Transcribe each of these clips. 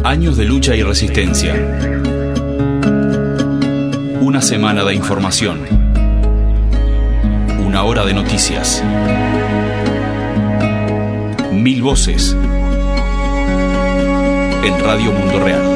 Años de lucha y resistencia. Una semana de información. Una hora de noticias. 1000 voces. En Radio Mundo Real.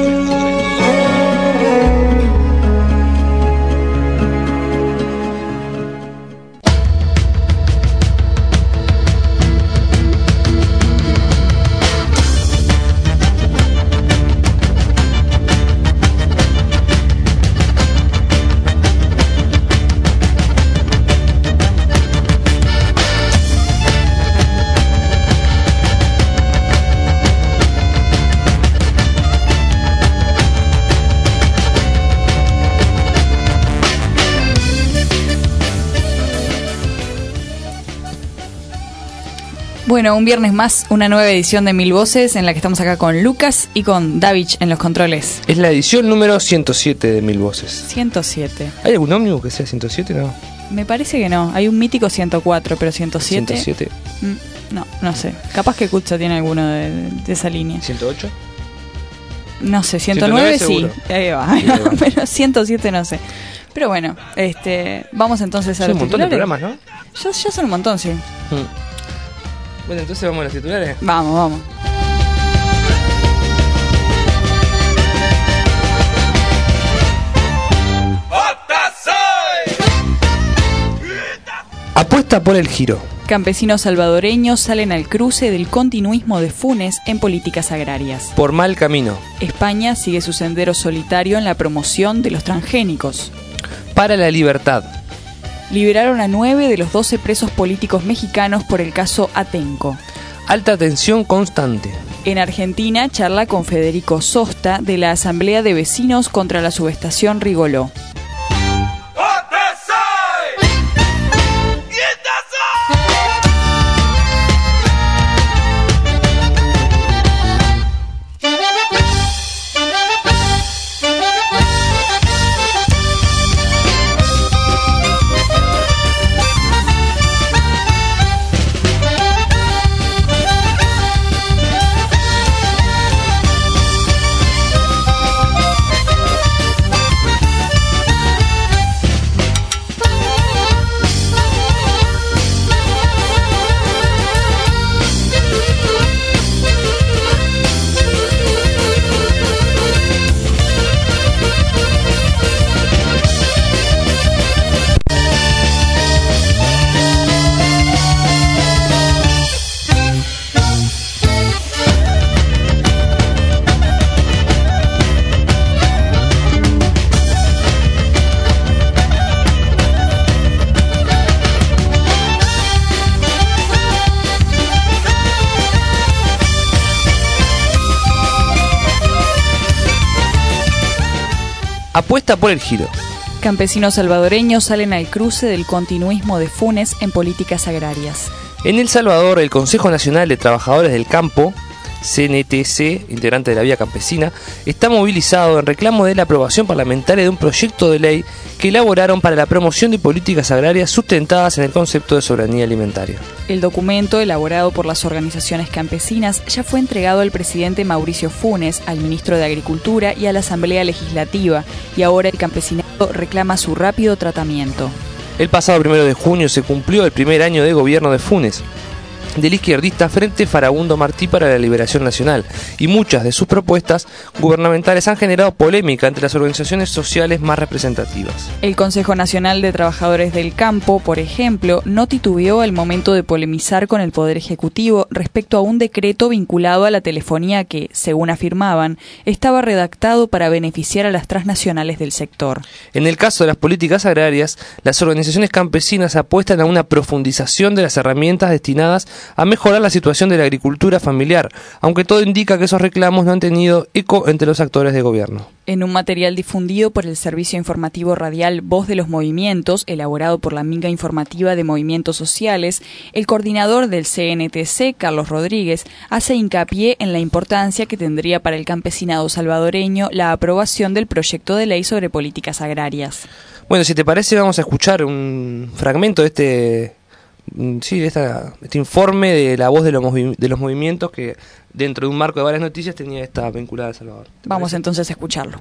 Bueno, un viernes más, una nueva edición de 1000 voces en la que estamos acá con Lucas y con Davich en los controles. Es la edición número 107 de 1000 voces. 107. ¿Hay algún ómnibus que sea 107? No. Me parece que no. Hay un mítico 104, pero 107. 107. No sé. Capaz que Kutza tiene alguno de esa línea. ¿108? No sé, 109 sí. Ahí va. Pero 107 no sé. Pero bueno, vamos entonces a los un montón titulares. de programas, ¿no? Ya son un montón, sí. Bueno, entonces vamos a los titulares. Vamos. Apuesta por el giro. Campesinos salvadoreños salen al cruce del continuismo de Funes en políticas agrarias. Por mal camino. España sigue su sendero solitario en la promoción de los transgénicos. Para la libertad. Liberaron a 9 de los 12 presos políticos mexicanos por el caso Atenco. Alta tensión constante. En Argentina, charla con Federico Sosta de la Asamblea de Vecinos contra la subestación Rigoló. Apuesta por el giro. Campesinos salvadoreños salen al cruce del continuismo de Funes en políticas agrarias. En El Salvador, el Consejo Nacional de Trabajadores del Campo, CNTC, integrante de la Vía Campesina, está movilizado en reclamo de la aprobación parlamentaria de un proyecto de ley que elaboraron para la promoción de políticas agrarias sustentadas en el concepto de soberanía alimentaria. El documento, elaborado por las organizaciones campesinas, ya fue entregado al presidente Mauricio Funes, al ministro de Agricultura y a la Asamblea Legislativa, y ahora el campesinado reclama su rápido tratamiento. El pasado 1 de junio se cumplió el primer año de gobierno de Funes, del izquierdista Frente Farabundo Martí para la Liberación Nacional, y muchas de sus propuestas gubernamentales han generado polémica entre las organizaciones sociales más representativas. El Consejo Nacional de Trabajadores del Campo, por ejemplo, no titubeó al momento de polemizar con el Poder Ejecutivo respecto a un decreto vinculado a la telefonía que, según afirmaban, estaba redactado para beneficiar a las transnacionales del sector. En el caso de las políticas agrarias, las organizaciones campesinas apuestan a una profundización de las herramientas destinadas a mejorar la situación de la agricultura familiar, aunque todo indica que esos reclamos no han tenido eco entre los actores de gobierno. En un material difundido por el servicio informativo radial Voz de los Movimientos, elaborado por la Minga Informativa de Movimientos Sociales, el coordinador del CNTC, Carlos Rodríguez, hace hincapié en la importancia que tendría para el campesinado salvadoreño la aprobación del proyecto de ley sobre políticas agrarias. Bueno, si te parece, vamos a escuchar un fragmento de este informe de la Voz de los Movimientos que dentro de un marco de varias noticias, tenía esta vinculada a El Salvador. Vamos entonces a escucharlo.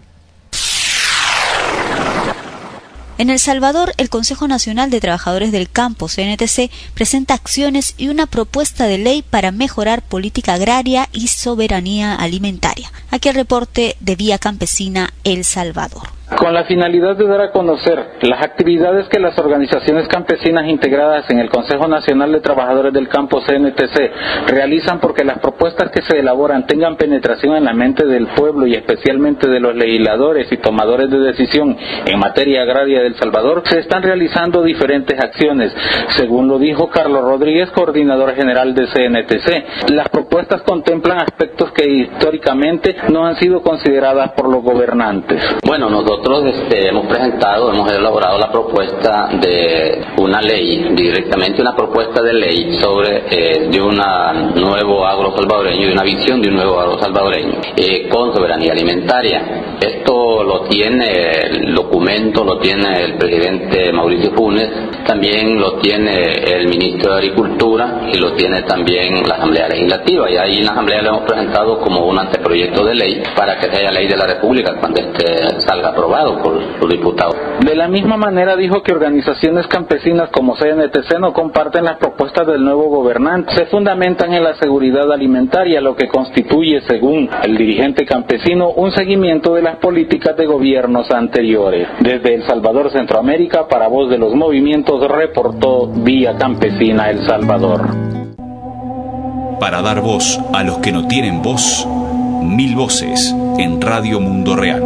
En El Salvador, el Consejo Nacional de Trabajadores del Campo, CNTC, presenta acciones y una propuesta de ley para mejorar política agraria y soberanía alimentaria. Aquí el reporte de Vía Campesina, El Salvador. Con la finalidad de dar a conocer las actividades que las organizaciones campesinas integradas en el Consejo Nacional de Trabajadores del Campo, CNTC, realizan porque las propuestas que se elaboran tengan penetración en la mente del pueblo y especialmente de los legisladores y tomadores de decisión en materia agraria de El Salvador, se están realizando diferentes acciones. Según lo dijo Carlos Rodríguez, coordinador general de CNTC, las propuestas contemplan aspectos que históricamente no han sido consideradas por los gobernantes. Bueno, nosotros hemos elaborado la propuesta de una ley, directamente una propuesta de ley sobre de un nuevo agro salvadoreño, de una visión de un nuevo agro salvadoreño con soberanía alimentaria. Esto lo tiene el documento, lo tiene el presidente Mauricio Funes, también lo tiene el ministro de Agricultura y lo tiene también la Asamblea Legislativa, y ahí en la Asamblea lo hemos presentado como un anteproyecto de ley para que sea ley de la República cuando salga aprobado por los diputados. De la misma manera dijo que organizaciones campesinas como CNTC no comparten las propuestas del nuevo gobernante, se fundamentan en la seguridad alimentaria, lo que constituye, según el dirigente campesino, un seguimiento de las políticas de gobiernos anteriores. Desde El Salvador, Centroamérica, para Voz de los Movimientos, reportó Vía Campesina, El Salvador. Para dar voz a los que no tienen voz, 1000 voces en Radio Mundo Real.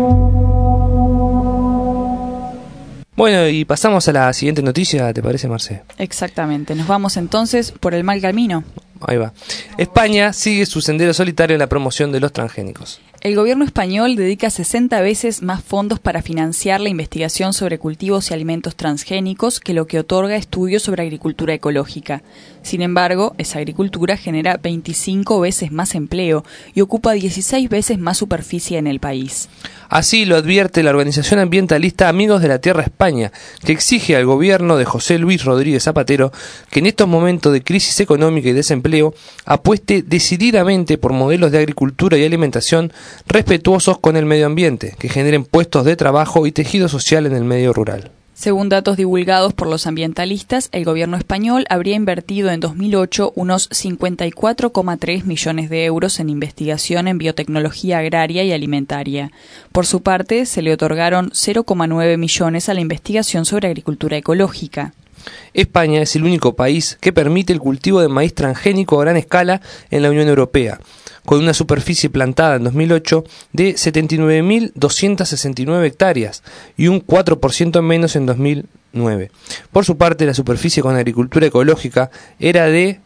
Bueno, y pasamos a la siguiente noticia, ¿te parece, Marce? Exactamente, nos vamos entonces por el mal camino. Ahí va. España sigue su sendero solitario en la promoción de los transgénicos. El gobierno español dedica 60 veces más fondos para financiar la investigación sobre cultivos y alimentos transgénicos que lo que otorga estudios sobre agricultura ecológica. Sin embargo, esa agricultura genera 25 veces más empleo y ocupa 16 veces más superficie en el país. Así lo advierte la organización ambientalista Amigos de la Tierra España, que exige al gobierno de José Luis Rodríguez Zapatero que en estos momentos de crisis económica y desempleo apueste decididamente por modelos de agricultura y alimentación respetuosos con el medio ambiente, que generen puestos de trabajo y tejido social en el medio rural. Según datos divulgados por los ambientalistas, el gobierno español habría invertido en 2008 unos 54,3 millones de euros en investigación en biotecnología agraria y alimentaria. Por su parte, se le otorgaron 0,9 millones a la investigación sobre agricultura ecológica. España es el único país que permite el cultivo de maíz transgénico a gran escala en la Unión Europea, con una superficie plantada en 2008 de 79.269 hectáreas y un 4% menos en 2009. Por su parte, la superficie con agricultura ecológica era de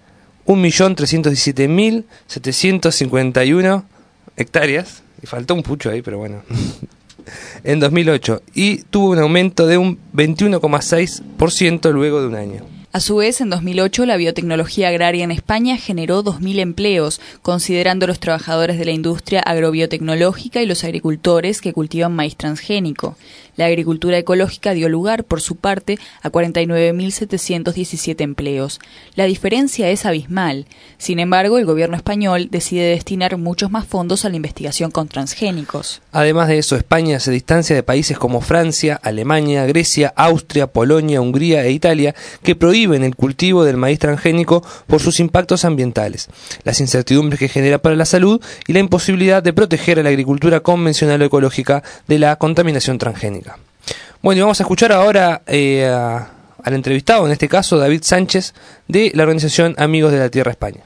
1.307.751 hectáreas, y faltó un pucho ahí, pero bueno, en 2008, y tuvo un aumento de un 21,6% luego de un año. A su vez, en 2008, la biotecnología agraria en España generó 2.000 empleos, considerando los trabajadores de la industria agrobiotecnológica y los agricultores que cultivan maíz transgénico. La agricultura ecológica dio lugar, por su parte, a 49.717 empleos. La diferencia es abismal. Sin embargo, el gobierno español decide destinar muchos más fondos a la investigación con transgénicos. Además de eso, España se distancia de países como Francia, Alemania, Grecia, Austria, Polonia, Hungría e Italia, que prohíben el cultivo del maíz transgénico por sus impactos ambientales, las incertidumbres que genera para la salud y la imposibilidad de proteger a la agricultura convencional o ecológica de la contaminación transgénica. Bueno, y vamos a escuchar ahora al entrevistado, en este caso David Sánchez, de la organización Amigos de la Tierra España.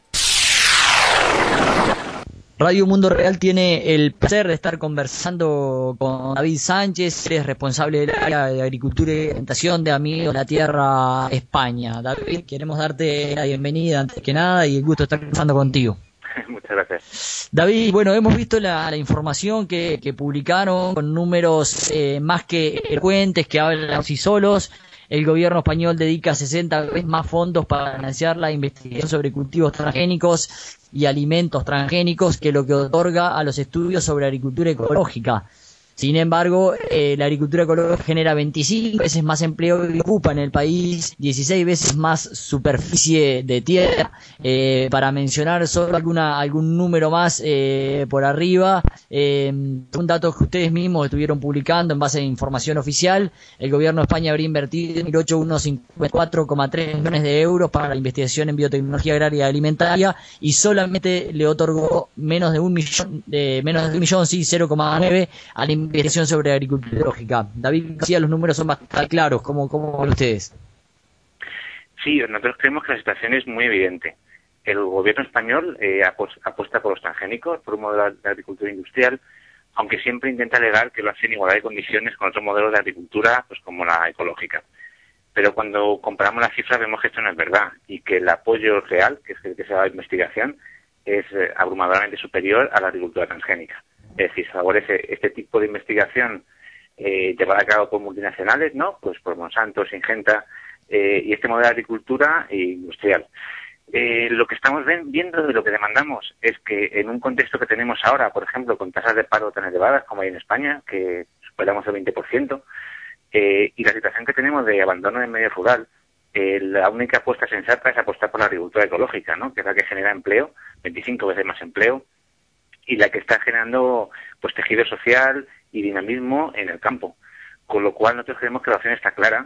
Radio Mundo Real tiene el placer de estar conversando con David Sánchez, es responsable del área de agricultura y alimentación de Amigos de la Tierra España. David, queremos darte la bienvenida antes que nada y el gusto de estar conversando contigo. Muchas gracias. David, bueno, hemos visto la información que publicaron con números más que elocuentes que hablan por sí solos. El gobierno español dedica 60 veces más fondos para financiar la investigación sobre cultivos transgénicos y alimentos transgénicos que lo que otorga a los estudios sobre agricultura ecológica. Sin embargo, la agricultura ecológica genera 25 veces más empleo y ocupa en el país 16 veces más superficie de tierra. Para mencionar solo algún número más por arriba, un dato que ustedes mismos estuvieron publicando en base a información oficial, el gobierno de España habría invertido en 2008 unos 54,3 millones de euros para la investigación en biotecnología agraria y alimentaria y solamente le otorgó menos de un millón, 0,9 a la investigación sobre agricultura ecológica. David García, los números son bastante claros. ¿Cómo ven ustedes? Sí, nosotros creemos que la situación es muy evidente. El gobierno español apuesta por los transgénicos, por un modelo de agricultura industrial, aunque siempre intenta alegar que lo hace en igualdad de condiciones con otros modelos de agricultura, pues como la ecológica. Pero cuando comparamos las cifras vemos que esto no es verdad y que el apoyo real, que es el que se da a la investigación, es abrumadoramente superior a la agricultura transgénica. Es decir, se favorece este tipo de investigación llevada a cabo por multinacionales, ¿no? Pues por Monsanto, Syngenta y este modelo de agricultura industrial. Lo que estamos viendo y lo que demandamos es que en un contexto que tenemos ahora, por ejemplo, con tasas de paro tan elevadas como hay en España, que superamos el 20%, y la situación que tenemos de abandono del medio rural, la única apuesta sensata es apostar por la agricultura ecológica, ¿no? Que es la que genera empleo, 25 veces más empleo, y la que está generando pues tejido social y dinamismo en el campo. Con lo cual nosotros creemos que la opción está clara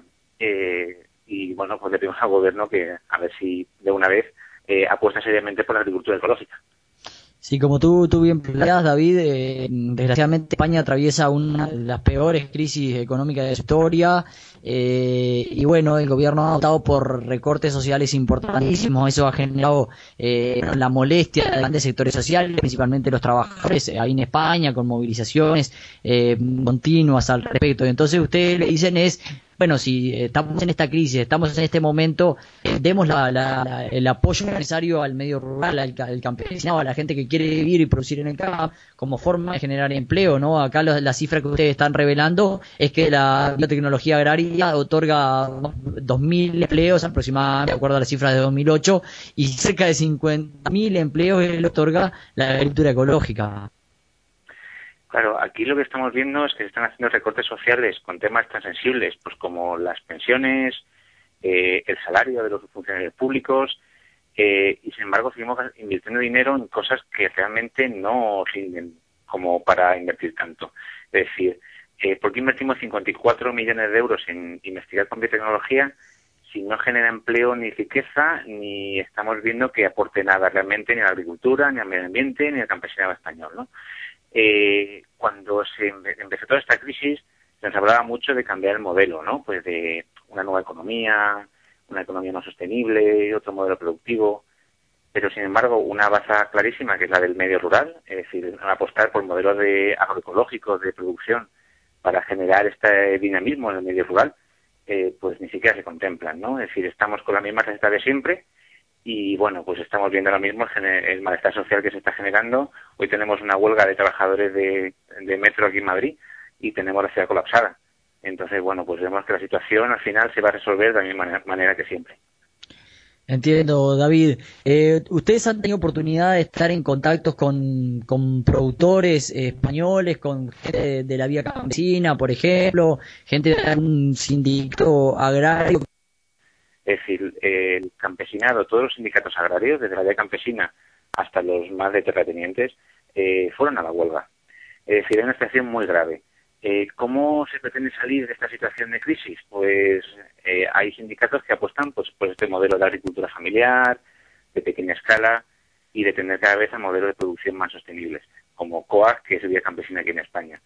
y bueno, pues le pedimos al gobierno que a ver si de una vez apuesta seriamente por la agricultura ecológica. Sí, como tú bien planteas, David, desgraciadamente España atraviesa una de las peores crisis económicas de su historia y bueno, el gobierno ha optado por recortes sociales importantísimos. Eso ha generado la molestia de grandes sectores sociales, principalmente los trabajadores, ahí en España, con movilizaciones continuas al respecto. Entonces ustedes le dicen bueno, si estamos en esta crisis, estamos en este momento, demos el apoyo necesario al medio rural, al campesinado, a la gente que quiere vivir y producir en el campo, como forma de generar empleo, ¿no? Acá la cifra que ustedes están revelando es que la biotecnología agraria otorga 2.000 empleos aproximadamente, de acuerdo a las cifras de 2008, y cerca de 50.000 empleos le otorga la agricultura ecológica. Claro, aquí lo que estamos viendo es que se están haciendo recortes sociales con temas tan sensibles, pues como las pensiones, el salario de los funcionarios públicos, y sin embargo seguimos invirtiendo dinero en cosas que realmente no sirven como para invertir tanto. Es decir, ¿por qué invertimos 54 millones de euros en investigar con biotecnología si no genera empleo ni riqueza, ni estamos viendo que aporte nada realmente ni a la agricultura, ni al medio ambiente, ni al campesinado español, ¿no? Cuando se empezó toda esta crisis, se nos hablaba mucho de cambiar el modelo, ¿no? Pues de una nueva economía, una economía más sostenible, otro modelo productivo. Pero, sin embargo, una baza clarísima, que es la del medio rural, es decir, apostar por modelos agroecológicos de producción para generar este dinamismo en el medio rural, pues ni siquiera se contemplan, ¿no? Es decir, estamos con la misma receta de siempre. Y bueno, pues estamos viendo ahora mismo el malestar social que se está generando. Hoy tenemos una huelga de trabajadores de metro aquí en Madrid y tenemos la ciudad colapsada. Entonces, bueno, pues vemos que la situación al final se va a resolver de la misma manera que siempre. Entiendo, David. ¿Ustedes han tenido oportunidad de estar en contactos con productores españoles, con gente de la vía campesina, por ejemplo, gente de algún sindicato agrario? Es decir, el campesinado, todos los sindicatos agrarios, desde la vía campesina hasta los más de terratenientes, fueron a la huelga. Es decir, es una situación muy grave. ¿Cómo se pretende salir de esta situación de crisis? Pues hay sindicatos que apuestan pues, por este modelo de agricultura familiar, de pequeña escala, y de tener cada vez a modelos de producción más sostenibles, como COAG, que es vía campesina aquí en España.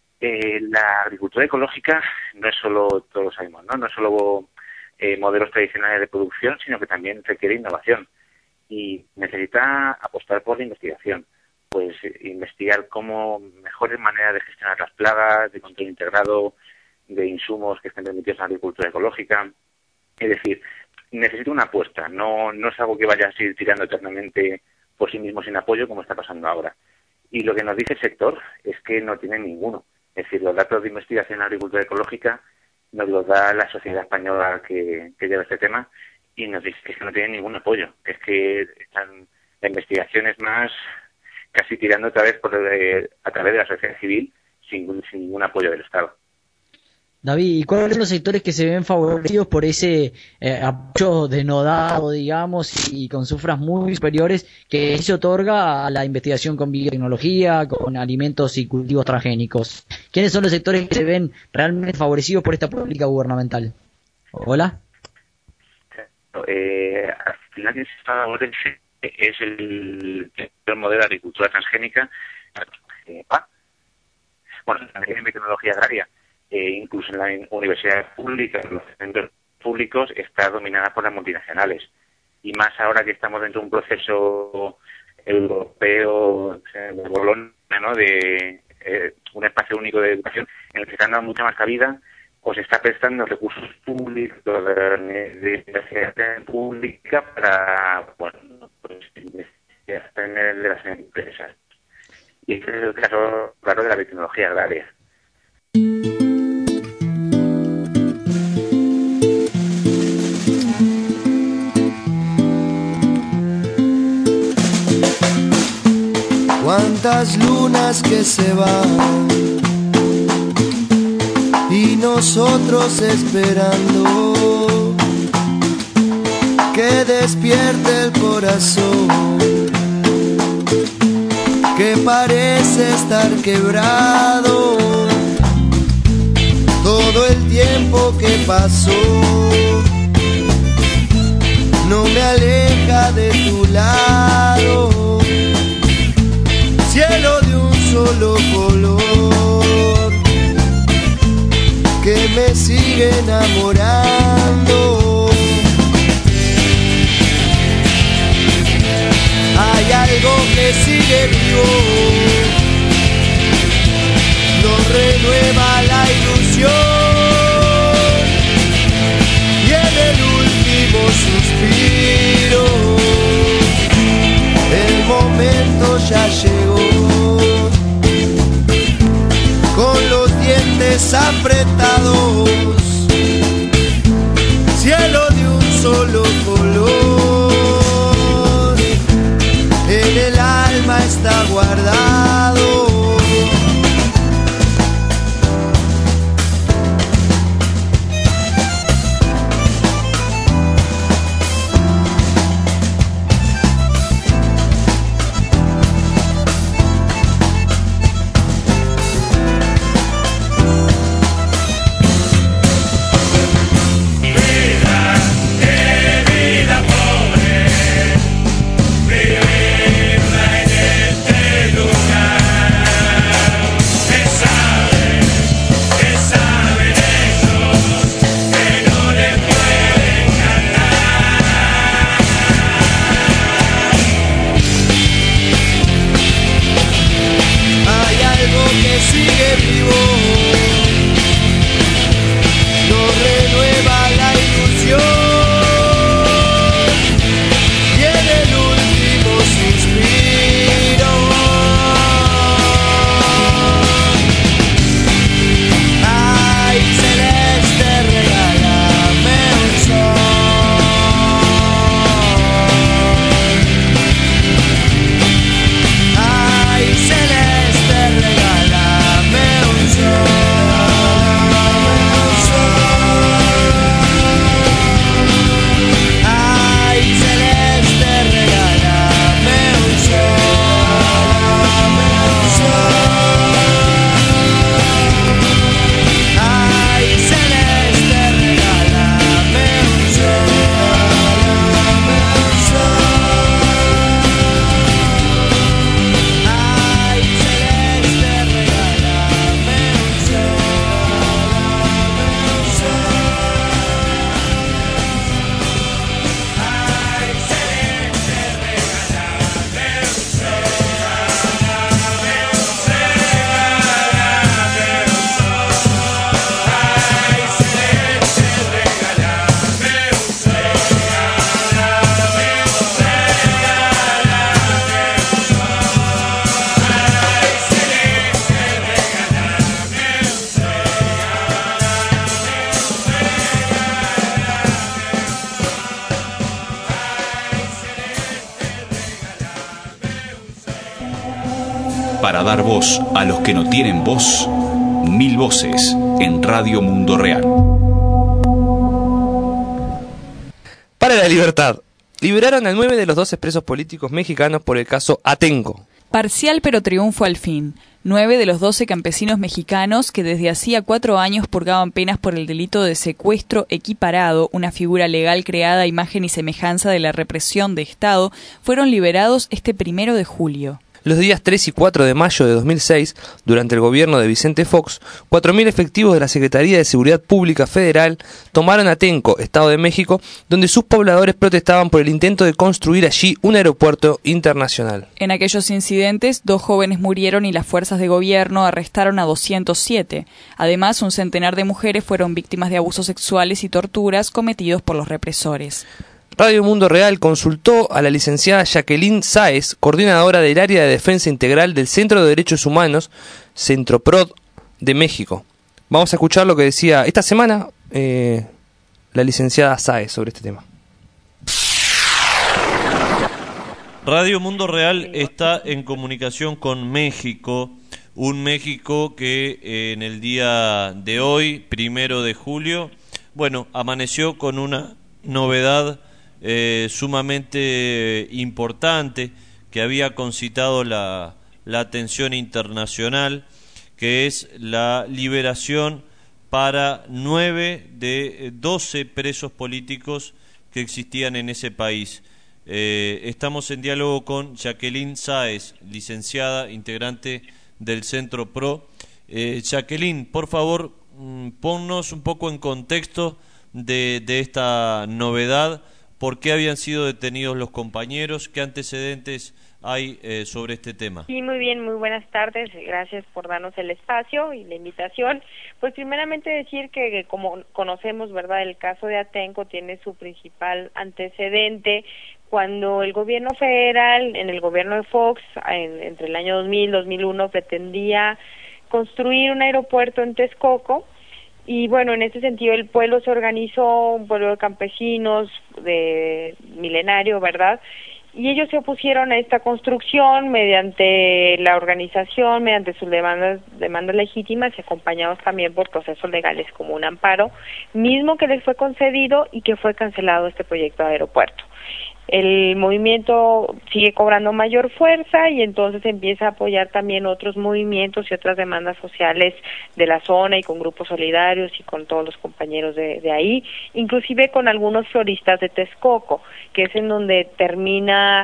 La agricultura ecológica no es solo, todos lo sabemos, no es solo modelos tradicionales de producción, sino que también requiere innovación y necesita apostar por la investigación, pues investigar cómo mejores maneras de gestionar las plagas, de control integrado, de insumos que estén permitidos en la agricultura ecológica. Es decir, necesita una apuesta, no es algo que vaya a seguir tirando eternamente por sí mismo sin apoyo como está pasando ahora. Y lo que nos dice el sector es que no tiene ninguno. Es decir, los datos de investigación en agricultura ecológica nos los da la sociedad española que lleva este tema y nos dice que no tienen ningún apoyo, que es que la investigación es más casi tirando otra vez a través de la sociedad civil sin ningún apoyo del Estado. David, ¿y cuáles son los sectores que se ven favorecidos por ese apoyo denodado, digamos, y con cifras muy superiores que se otorga a la investigación con biotecnología, con alimentos y cultivos transgénicos? ¿Quiénes son los sectores que se ven realmente favorecidos por esta política gubernamental? ¿Hola? Al final, quien se favorece es el modelo de agricultura transgénica, bueno, la biotecnología agraria. Incluso en la universidad pública, en los centros públicos, está dominada por las multinacionales. Y más ahora que estamos dentro de un proceso europeo de Bolonia, ¿no?, de un espacio único de educación, en el que se está dando mucha más cabida, o se está prestando recursos públicos de investigación pública para, bueno, pues, tener de las empresas. Y este es el caso, claro, de la biotecnología agraria. Cuántas lunas que se van y nosotros esperando que despierte el corazón que parece estar quebrado. Todo el tiempo que pasó no me aleja de tu lado. Cielo de un solo color que me sigue enamorando. Hay algo que sigue vivo, nos renueva la ilusión y en el último suspiro el momento ya llegó. Con los dientes apretados, cielo de un solo color, en el alma está guardado. Para dar voz a los que no tienen voz, 1000 voces en Radio Mundo Real. Para la libertad. Liberaron a 9 de los 12 presos políticos mexicanos por el caso Atenco. Parcial pero triunfo al fin. 9 de los 12 campesinos mexicanos que desde hacía 4 años purgaban penas por el delito de secuestro equiparado, una figura legal creada a imagen y semejanza de la represión de Estado, fueron liberados este 1 de julio. Los días 3 y 4 de mayo de 2006, durante el gobierno de Vicente Fox, 4.000 efectivos de la Secretaría de Seguridad Pública Federal tomaron Atenco, Estado de México, donde sus pobladores protestaban por el intento de construir allí un aeropuerto internacional. En aquellos incidentes, 2 jóvenes murieron y las fuerzas de gobierno arrestaron a 207. Además, un centenar de mujeres fueron víctimas de abusos sexuales y torturas cometidos por los represores. Radio Mundo Real consultó a la licenciada Jacqueline Sáez, coordinadora del Área de Defensa Integral del Centro de Derechos Humanos, Centroprod de México. Vamos a escuchar lo que decía esta semana la licenciada Sáez sobre este tema. Radio Mundo Real está en comunicación con México, un México que en el día de hoy, 1 de julio, amaneció con una novedad sumamente importante que había concitado la atención internacional, que es la liberación para 9 de 12 presos políticos que existían en ese país. Estamos en diálogo con Jacqueline Sáez, licenciada, integrante del Centro PRO. Jacqueline, por favor, ponnos un poco en contexto de esta novedad. ¿Por qué habían sido detenidos los compañeros? ¿Qué antecedentes hay sobre este tema? Sí, muy bien, muy buenas tardes. Gracias por darnos el espacio y la invitación. Pues primeramente decir que como conocemos, ¿verdad?, el caso de Atenco tiene su principal antecedente cuando el gobierno federal, en el gobierno de Fox, entre el año 2000 y 2001, pretendía construir un aeropuerto en Texcoco. Y bueno, en ese sentido el pueblo se organizó, un pueblo de campesinos, de milenario, ¿verdad? Y ellos se opusieron a esta construcción mediante la organización, mediante sus demandas legítimas y acompañados también por procesos legales como un amparo, mismo que les fue concedido y que fue cancelado este proyecto de aeropuerto. El movimiento sigue cobrando mayor fuerza y entonces empieza a apoyar también otros movimientos y otras demandas sociales de la zona y con grupos solidarios y con todos los compañeros de ahí, inclusive con algunos floristas de Texcoco, que es en donde termina,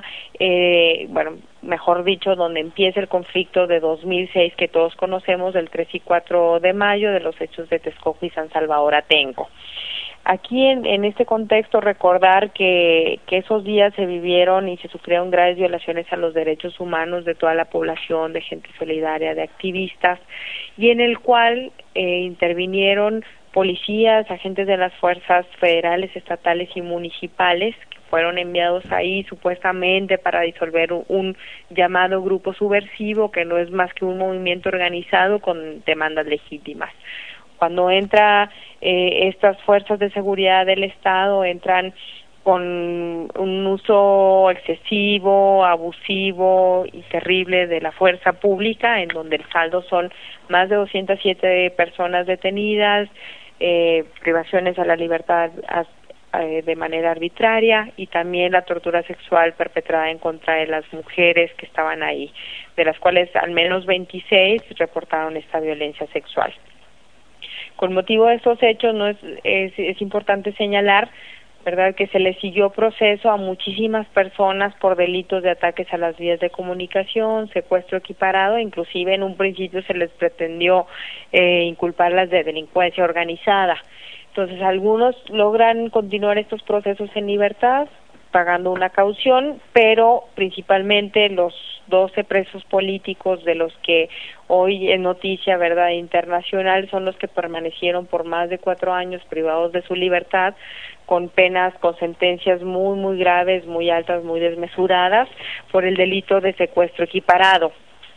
mejor dicho, donde empieza el conflicto de 2006 que todos conocemos, del 3 y 4 de mayo, de los hechos de Texcoco y San Salvador Atenco. Aquí en este contexto recordar que esos días se vivieron y se sufrieron graves violaciones a los derechos humanos de toda la población, de gente solidaria, de activistas, y en el cual intervinieron policías, agentes de las fuerzas federales, estatales y municipales, que fueron enviados ahí supuestamente para disolver un llamado grupo subversivo que no es más que un movimiento organizado con demandas legítimas. Cuando entra estas fuerzas de seguridad del Estado, entran con un uso excesivo, abusivo y terrible de la fuerza pública, en donde el saldo son más de 207 personas detenidas, privaciones a la libertad de manera arbitraria y también la tortura sexual perpetrada en contra de las mujeres que estaban ahí, de las cuales al menos 26 reportaron esta violencia sexual. Con motivo de estos hechos es importante señalar, ¿verdad?, que se le siguió proceso a muchísimas personas por delitos de ataques a las vías de comunicación, secuestro equiparado, inclusive en un principio se les pretendió inculparlas de delincuencia organizada. Entonces algunos logran continuar estos procesos en libertad, pagando una caución, pero principalmente los 12 presos políticos de los que hoy es noticia, ¿verdad?, internacional, son los que permanecieron por más de 4 años privados de su libertad, con penas, con sentencias muy, muy graves, muy altas, muy desmesuradas, por el delito de secuestro equiparado.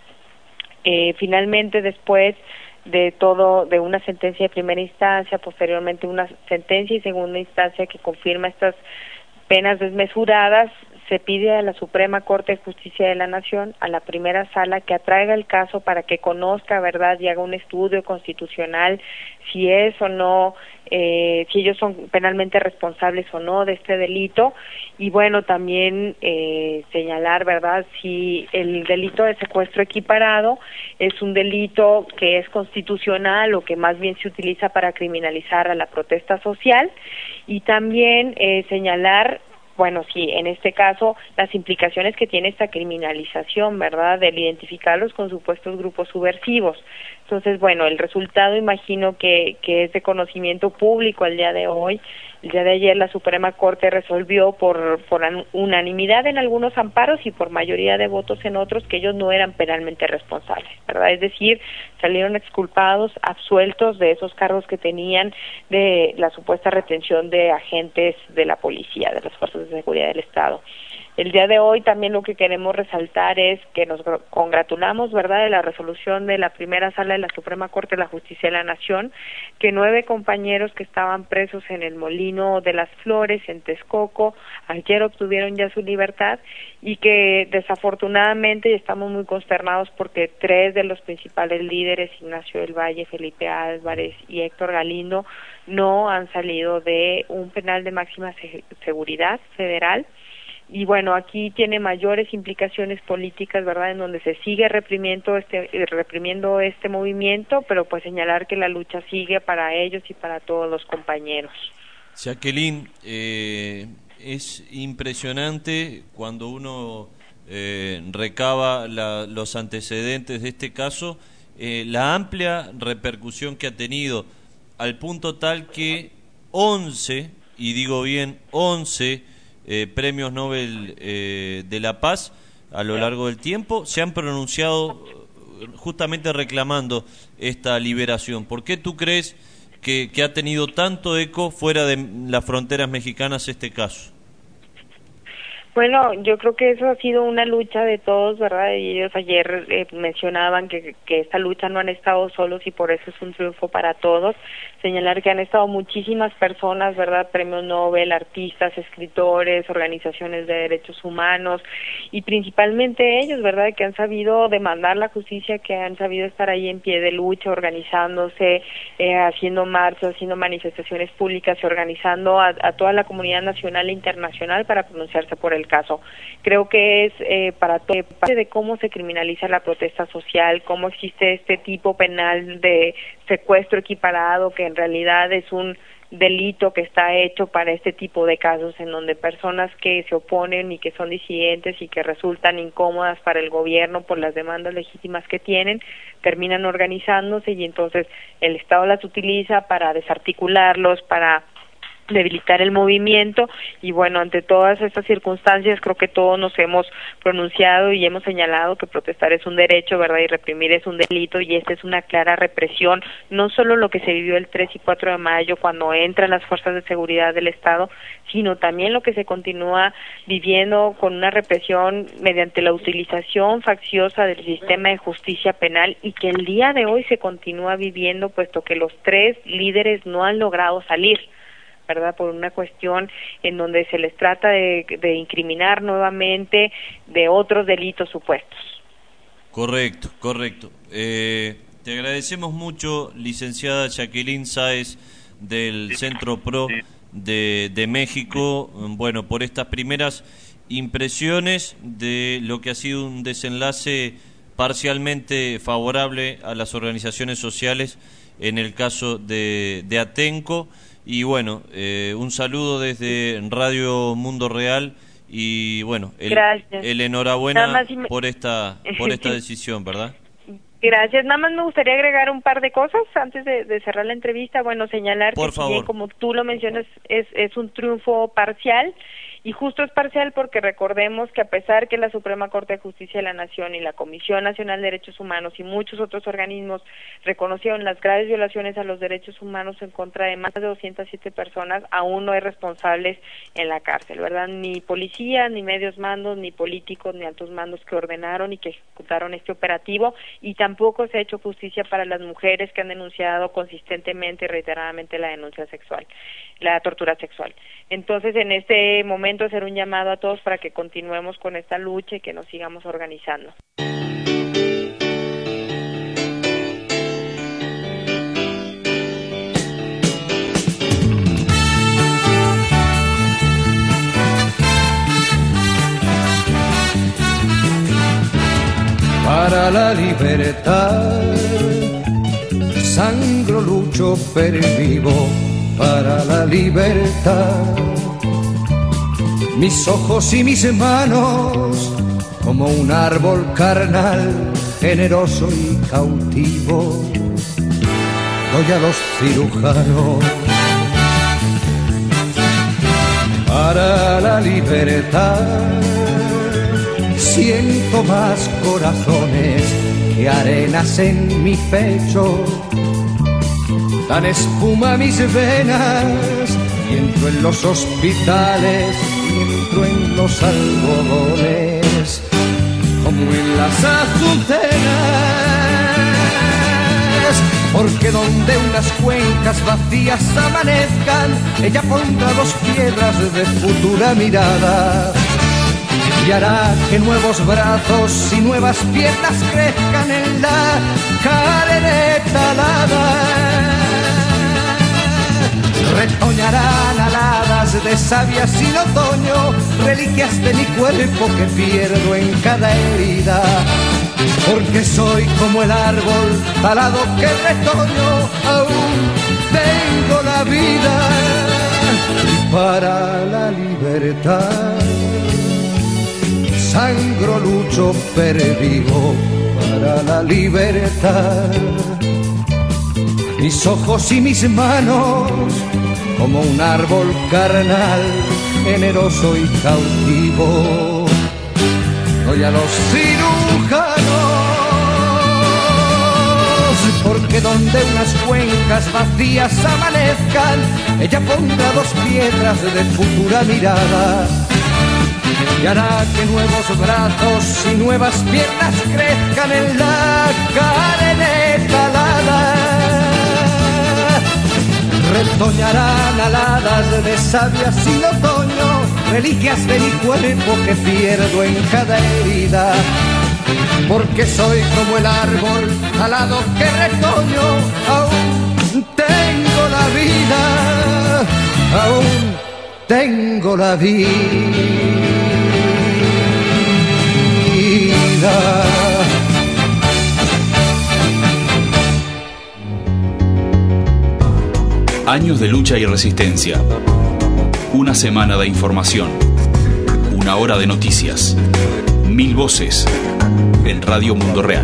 Finalmente, después de una sentencia de primera instancia, posteriormente una sentencia y segunda instancia que confirma estas penas desmesuradas, se pide a la Suprema Corte de Justicia de la Nación, a la primera sala, que atraiga el caso para que conozca, ¿verdad?, y haga un estudio constitucional si es o no, si ellos son penalmente responsables o no de este delito, y bueno, también señalar, ¿verdad?, si el delito de secuestro equiparado es un delito que es constitucional o que más bien se utiliza para criminalizar a la protesta social, y también señalar, bueno, sí, en este caso, las implicaciones que tiene esta criminalización, ¿verdad?, del identificarlos con supuestos grupos subversivos. Entonces, bueno, el resultado imagino que es de conocimiento público el día de hoy. El día de ayer la Suprema Corte resolvió por unanimidad en algunos amparos y por mayoría de votos en otros que ellos no eran penalmente responsables, ¿verdad? Es decir, salieron exculpados, absueltos de esos cargos que tenían de la supuesta retención de agentes de la policía, de las fuerzas de seguridad del Estado. El día de hoy también lo que queremos resaltar es que nos congratulamos, ¿verdad?, de la resolución de la primera sala de la Suprema Corte de la Justicia de la Nación, que 9 compañeros que estaban presos en el Molino de las Flores, en Texcoco, ayer obtuvieron ya su libertad, y que desafortunadamente, y estamos muy consternados porque 3 de los principales líderes, Ignacio del Valle, Felipe Álvarez y Héctor Galindo, no han salido de un penal de máxima seguridad federal. Y bueno, aquí tiene mayores implicaciones políticas, ¿verdad?, en donde se sigue reprimiendo este movimiento, pero pues señalar que la lucha sigue para ellos y para todos los compañeros. Jacqueline, es impresionante cuando uno recaba los antecedentes de este caso, la amplia repercusión que ha tenido, al punto tal que 11, y digo bien 11, premios Nobel de la Paz a lo largo del tiempo se han pronunciado justamente reclamando esta liberación. ¿Por qué tú crees que ha tenido tanto eco fuera de las fronteras mexicanas este caso? Bueno, yo creo que eso ha sido una lucha de todos, ¿verdad? Y ellos ayer mencionaban que esta lucha no han estado solos y por eso es un triunfo para todos. Señalar que han estado muchísimas personas, ¿verdad? Premios Nobel, artistas, escritores, organizaciones de derechos humanos y principalmente ellos, ¿verdad? Que han sabido demandar la justicia, que han sabido estar ahí en pie de lucha, organizándose, haciendo marchas, haciendo manifestaciones públicas y organizando a toda la comunidad nacional e internacional para pronunciarse por el caso. Creo que es parte de cómo se criminaliza la protesta social, cómo existe este tipo penal de secuestro equiparado, que en realidad es un delito que está hecho para este tipo de casos en donde personas que se oponen y que son disidentes y que resultan incómodas para el gobierno por las demandas legítimas que tienen, terminan organizándose y entonces el Estado las utiliza para desarticularlos, para debilitar el movimiento y bueno, ante todas estas circunstancias creo que todos nos hemos pronunciado y hemos señalado que protestar es un derecho, ¿verdad? Y reprimir es un delito y esta es una clara represión, no solo lo que se vivió el 3 y 4 de mayo cuando entran las fuerzas de seguridad del Estado, sino también lo que se continúa viviendo con una represión mediante la utilización facciosa del sistema de justicia penal y que el día de hoy se continúa viviendo puesto que los 3 líderes no han logrado salir, ¿verdad? Por una cuestión en donde se les trata de incriminar nuevamente de otros delitos supuestos. Correcto. Te agradecemos mucho, licenciada Jacqueline Sáez del Centro PRO de México, bueno, por estas primeras impresiones de lo que ha sido un desenlace parcialmente favorable a las organizaciones sociales en el caso de Atenco. Y bueno, un saludo desde Radio Mundo Real y bueno, el enhorabuena por esta decisión, ¿verdad? Gracias. Nada más me gustaría agregar un par de cosas antes de cerrar la entrevista. Bueno, señalar que si bien, como tú lo mencionas, es un triunfo parcial. Y justo es parcial porque recordemos que a pesar que la Suprema Corte de Justicia de la Nación y la Comisión Nacional de Derechos Humanos y muchos otros organismos reconocieron las graves violaciones a los derechos humanos en contra de más de 207 personas, aún no hay responsables en la cárcel, ¿verdad? Ni policía, ni medios mandos, ni políticos, ni altos mandos que ordenaron y que ejecutaron este operativo, y tampoco se ha hecho justicia para las mujeres que han denunciado consistentemente y reiteradamente la denuncia sexual, la tortura sexual. Entonces, en este momento momento hacer un llamado a todos para que continuemos con esta lucha y que nos sigamos organizando. Para la libertad, sangro, lucho, pervivo para la libertad. Mis ojos y mis manos, como un árbol carnal, generoso y cautivo, doy a los cirujanos. Para la libertad, siento más corazones que arenas en mi pecho. Dan espuma a mis venas y entro en los hospitales y entro en los algodones como en las azucenas. Porque donde unas cuencas vacías amanezcan, ella pondrá 2 piedras de futura mirada y hará que nuevos brazos y nuevas piernas crezcan en la carne talada. Retoñarán aladas de savia sin otoño, reliquias de mi cuerpo que pierdo en cada herida. Porque soy como el árbol talado que retoño, aún tengo la vida para la libertad. Sangro, lucho, pervivo para la libertad. Mis ojos y mis manos, como un árbol carnal, generoso y cautivo, doy a los cirujanos. Porque donde unas cuencas vacías amanezcan, ella pondrá 2 piedras de futura mirada y hará que nuevos brazos y nuevas piernas crezcan en la carne talada. Retoñarán aladas de savia sin otoño, reliquias de mi cuerpo que pierdo en cada herida. Porque soy como el árbol talado que retoño, aún tengo la vida, aún tengo la vida. Años de lucha y resistencia. Una semana de información. Una hora de noticias. 1000 voces en Radio Mundo Real.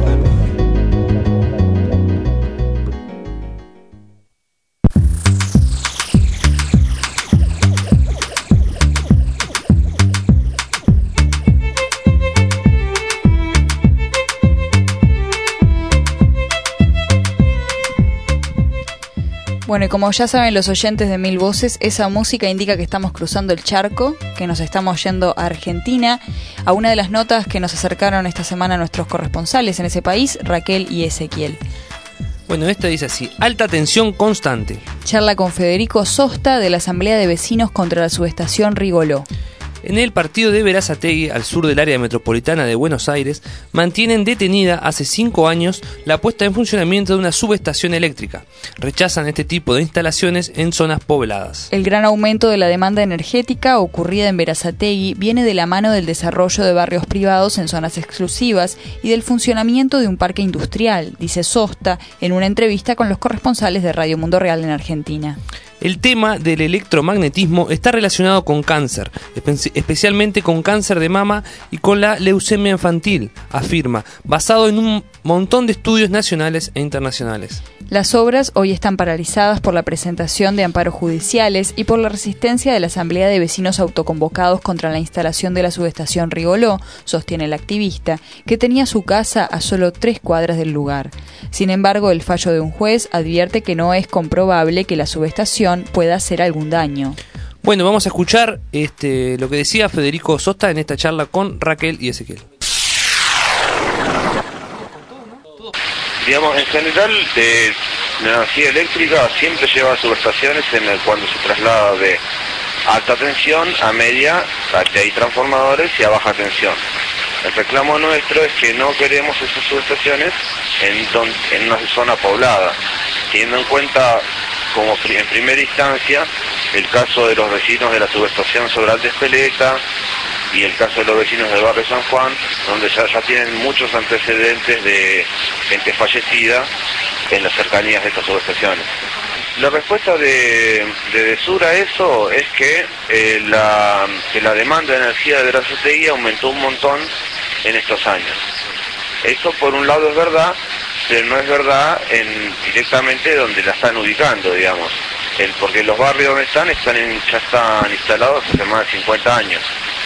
Bueno, y como ya saben los oyentes de 1000 voces, esa música indica que estamos cruzando el charco, que nos estamos yendo a Argentina, a una de las notas que nos acercaron esta semana nuestros corresponsales en ese país, Raquel y Ezequiel. Bueno, esta dice así: alta tensión constante. Charla con Federico Sosta de la Asamblea de Vecinos contra la Subestación Rigoló. En el partido de Berazategui, al sur del área metropolitana de Buenos Aires, mantienen detenida hace 5 años la puesta en funcionamiento de una subestación eléctrica. Rechazan este tipo de instalaciones en zonas pobladas. El gran aumento de la demanda energética ocurrida en Berazategui viene de la mano del desarrollo de barrios privados en zonas exclusivas y del funcionamiento de un parque industrial, dice Sosta en una entrevista con los corresponsales de Radio Mundo Real en Argentina. El tema del electromagnetismo está relacionado con cáncer, especialmente con cáncer de mama y con la leucemia infantil, afirma, basado en un montón de estudios nacionales e internacionales. Las obras hoy están paralizadas por la presentación de amparos judiciales y por la resistencia de la Asamblea de Vecinos autoconvocados contra la instalación de la subestación Rigoló, sostiene el activista, que tenía su casa a solo 3 cuadras del lugar. Sin embargo, el fallo de un juez advierte que no es comprobable que la subestación pueda hacer algún daño. Bueno, vamos a escuchar lo que decía Federico Sosta en esta charla con Raquel y Ezequiel. Digamos, en general, la energía eléctrica siempre lleva subestaciones cuando se traslada de alta tensión, a media, aquí hay transformadores, y a baja tensión. El reclamo nuestro es que no queremos esas subestaciones en una zona poblada, teniendo en cuenta como en primera instancia el caso de los vecinos de la subestación Sobral de Espeleta y el caso de los vecinos del barrio San Juan, donde ya tienen muchos antecedentes de gente fallecida en las cercanías de estas subestaciones. La respuesta de DESUR a eso es que la demanda de energía de Berazategui aumentó un montón en estos años. Eso por un lado es verdad, pero no es verdad directamente donde la están ubicando, digamos. Porque los barrios donde ya están instalados hace más de 50 años.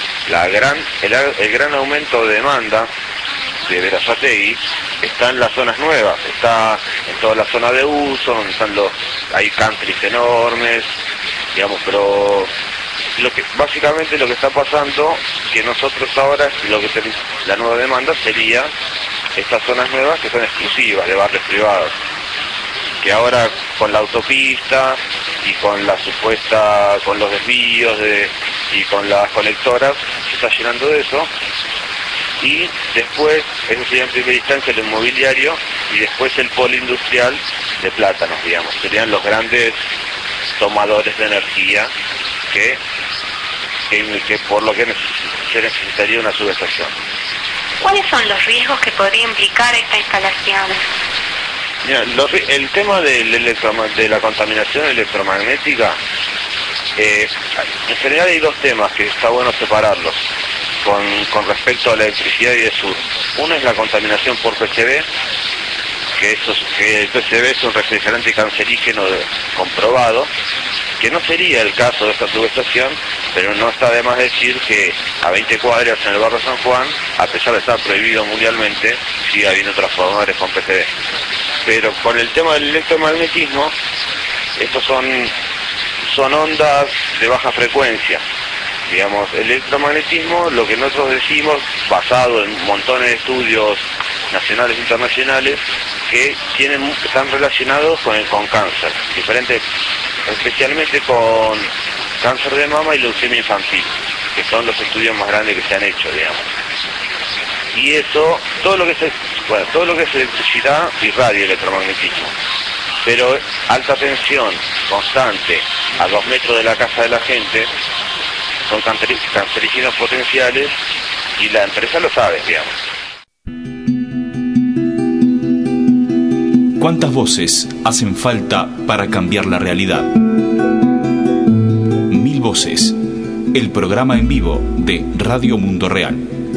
El gran aumento de demanda de Berazategui está en las zonas nuevas, está en toda la zona de uso, donde hay countries enormes, digamos, pero básicamente lo que está pasando, que nosotros ahora, la nueva demanda sería estas zonas nuevas que son exclusivas de barrios privados, que ahora con la autopista y con los desvíos y con las conectoras se está llenando de eso. Y después, eso sería en primera instancia el inmobiliario, y después el polo industrial de plátanos, digamos. Serían los grandes tomadores de energía que por lo que se necesitaría una subestación. ¿Cuáles son los riesgos que podría implicar esta instalación? Mira, el tema de la contaminación electromagnética, en general hay dos temas que está bueno separarlos con respecto a la electricidad y DESUR. Uno es la contaminación por PCB, que el PCB es un refrigerante cancerígeno comprobado, que no sería el caso de esta subestación, pero no está de más decir que a 20 cuadras en el barrio San Juan, a pesar de estar prohibido mundialmente, sigue habiendo transformadores con PCB. Pero con el tema del electromagnetismo, estos son ondas de baja frecuencia. Digamos, el electromagnetismo, lo que nosotros decimos, basado en montones de estudios nacionales e internacionales, que están relacionados con cáncer, especialmente con cáncer de mama y leucemia infantil, que son los estudios más grandes que se han hecho, digamos. Y eso, todo lo que es electricidad irradia electromagnetismo. Pero alta tensión, constante, a 2 metros de la casa de la gente, son cancerígenos potenciales, y la empresa lo sabe, digamos. ¿Cuántas voces hacen falta para cambiar la realidad? 1000 voces, el programa en vivo de Radio Mundo Real.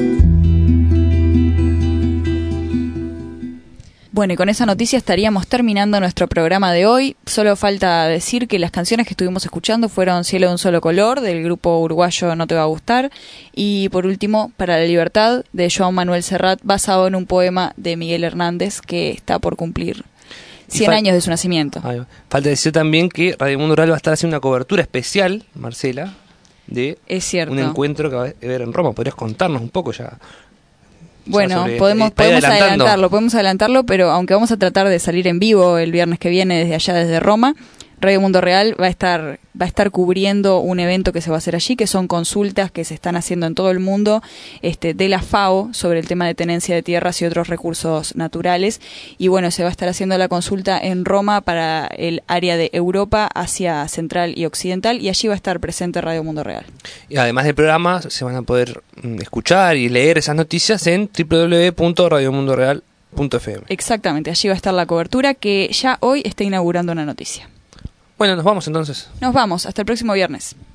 Bueno, y con esa noticia estaríamos terminando nuestro programa de hoy. Solo falta decir que las canciones que estuvimos escuchando fueron Cielo de un solo color, del grupo uruguayo No te va a gustar, y por último, Para la libertad, de Joan Manuel Serrat, basado en un poema de Miguel Hernández, que está por cumplir 100 años de su nacimiento. Falta decir también que Radio Mundo Real va a estar haciendo una cobertura especial, Marcela, de un encuentro que va a haber en Roma. ¿Podrías contarnos un poco ya? Bueno, podemos adelantarlo, pero aunque vamos a tratar de salir en vivo el viernes que viene desde Roma, Radio Mundo Real va a estar cubriendo un evento que se va a hacer allí, que son consultas que se están haciendo en todo el mundo de la FAO sobre el tema de tenencia de tierras y otros recursos naturales. Y bueno, se va a estar haciendo la consulta en Roma para el área de Europa, Asia Central y Occidental, y allí va a estar presente Radio Mundo Real. Y además del programa, se van a poder escuchar y leer esas noticias en www.radiomundoreal.fm. Exactamente, allí va a estar la cobertura, que ya hoy está inaugurando una noticia. Bueno, nos vamos entonces. Nos vamos, hasta el próximo viernes.